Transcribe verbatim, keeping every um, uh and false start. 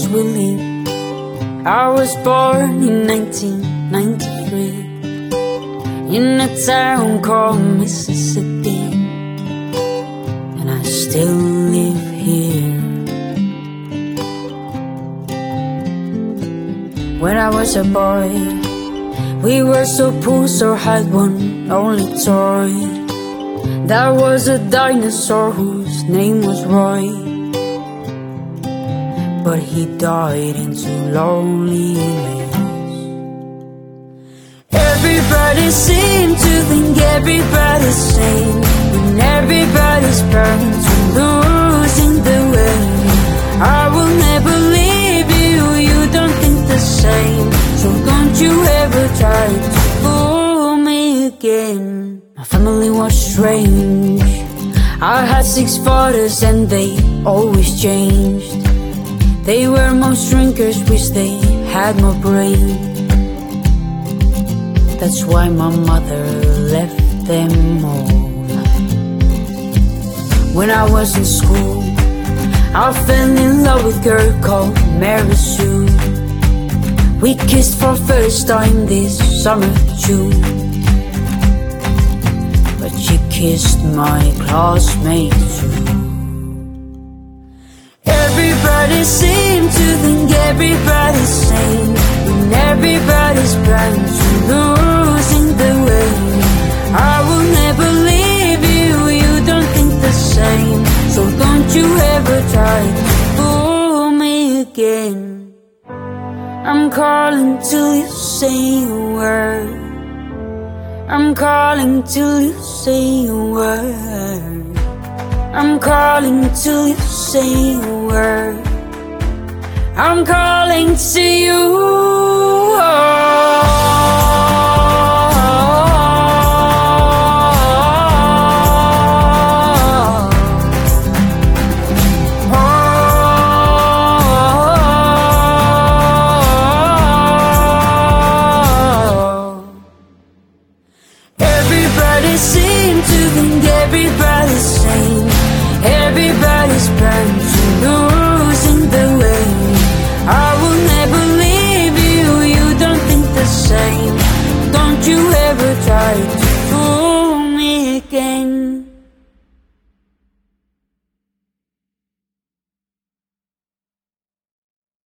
we live. I was born in nineteen ninety-three in a town called Mississippi, and I still live here. When I was a boy, we were so poor, so had one only toy. That was a dinosaur whose name was Roy, but he died into loneliness. Everybody seemed to think everybody's sane, and everybody's bound to losing the way. I will never leave you, you don't think the same, so don't you ever try to fool me again. My family was strange. I had six fathers and they always changed. They were most drinkers, wish they had more brain. That's why my mother left them all. When I was in school, I fell in love with a girl called Mary Sue. We kissed for first time this summer June, but she kissed my classmate too. Everybody seemed to think everybody's sane, and everybody's bound to losing the way. I will never leave you, you don't think the same, so don't you ever try to fool me again. I'm calling till you say a word. I'm calling till you say a word. I'm calling till you say a word. I'm calling to you.